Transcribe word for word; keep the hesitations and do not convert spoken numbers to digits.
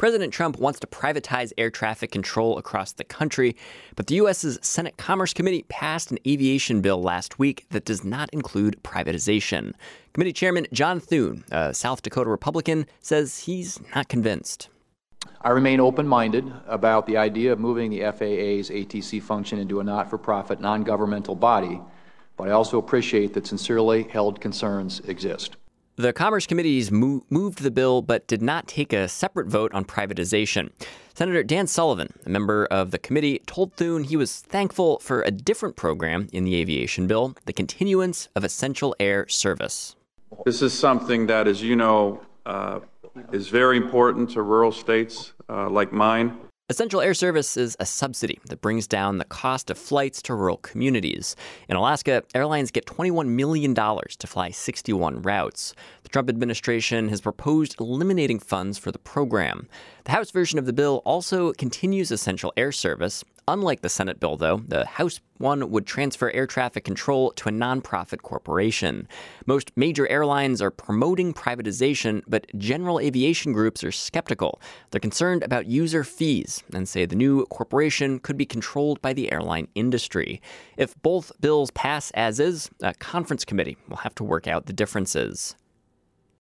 President Trump wants to privatize air traffic control across the country, but the U S's Senate Commerce Committee passed an aviation bill last week that does not include privatization. Committee Chairman John Thune, a South Dakota Republican, says he's not convinced. I remain open-minded about the idea of moving the F A A's A T C function into a not-for-profit, non-governmental body, but I also appreciate that sincerely held concerns exist. The Commerce Committees mo- moved the bill but did not take a separate vote on privatization. Senator Dan Sullivan, a member of the committee, told Thune he was thankful for a different program in the aviation bill, the continuance of essential air service. This is something that, as you know, uh, is very important to rural states uh, like mine. Essential Air Service is a subsidy that brings down the cost of flights to rural communities. In Alaska, airlines get twenty-one million dollars to fly sixty-one routes. The Trump administration has proposed eliminating funds for the program. The House version of the bill also continues Essential Air Service. Unlike the Senate bill, though, the House one would transfer air traffic control to a nonprofit corporation. Most major airlines are promoting privatization, but general aviation groups are skeptical. They're concerned about user fees and say the new corporation could be controlled by the airline industry. If both bills pass as is, a conference committee will have to work out the differences.